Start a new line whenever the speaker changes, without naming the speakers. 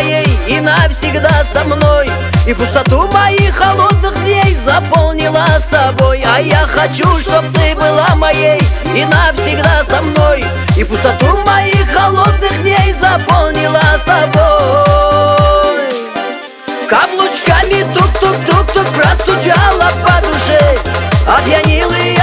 моей и навсегда со мной, и пустоту моих холодных дней заполнила собой. А я хочу, чтоб ты была моей и навсегда со мной, и пустоту моих холодных дней заполнила собой. Каблучками тук-тук-тук-тук простучала по душе, опьянила